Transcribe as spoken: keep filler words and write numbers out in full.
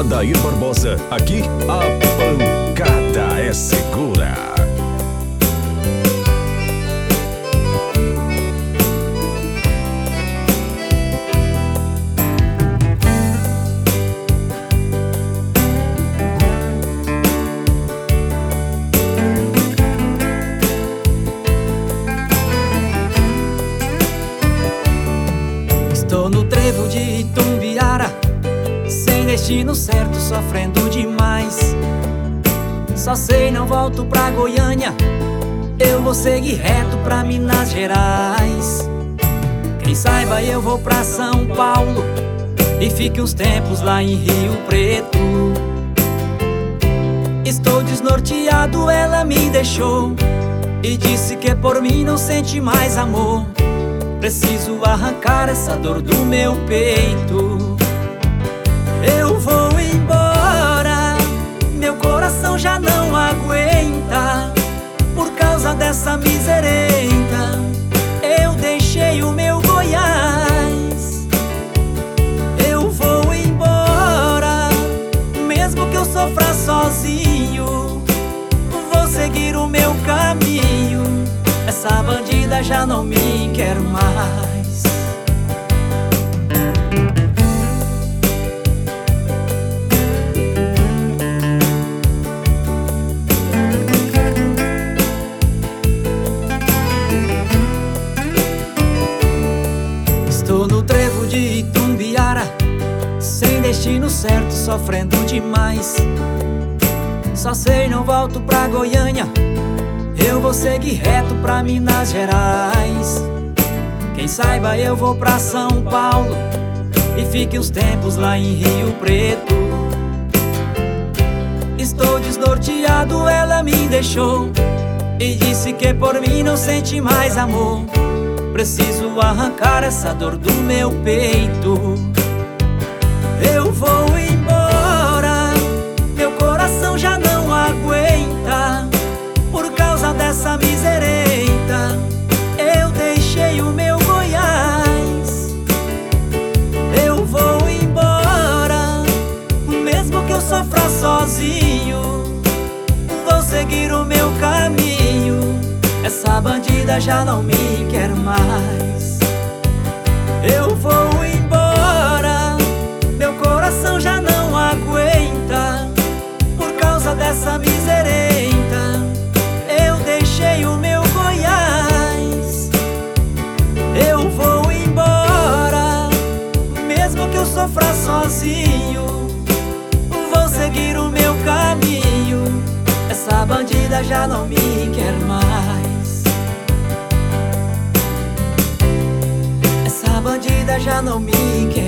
Adair Barbosa, aqui a pancada é segura. Estou no trevo de Itumbiara, sem destino certo, sofrendo demais. Só sei não volto pra Goiânia, eu vou seguir reto pra Minas Gerais. Quem saiba eu vou pra São Paulo e fique uns tempos lá em Rio Preto. Estou desnorteado, ela me deixou e disse que por mim não sente mais amor. Preciso arrancar essa dor do meu peito. Eu vou embora, meu coração já não aguenta. Por causa dessa miserenta, eu deixei o meu Goiás. Eu vou embora, mesmo que eu sofra sozinho. Vou seguir o meu caminho, essa bandida já não me quer mais. Estou no trevo de Itumbiara, sem destino certo, sofrendo demais. Só sei não volto pra Goiânia, eu vou seguir reto pra Minas Gerais. Quem saiba eu vou pra São Paulo e fique uns tempos lá em Rio Preto. Estou desnorteado, ela me deixou e disse que por mim não sente mais amor. Preciso arrancar essa dor do meu peito. Eu vou embora, meu coração já não aguenta. Por causa dessa miserenta, eu deixei o meu Goiás. Eu vou embora, mesmo que eu sofra sozinho. Vou seguir o meu caminho, essa bandida já não me quer mais. Eu vou embora, meu coração já não aguenta. Por causa dessa miserenta, eu deixei o meu Goiás. Eu vou embora, mesmo que eu sofra sozinho. Vou seguir o meu caminho, essa bandida já não me quer mais. Essa bandida já não me quer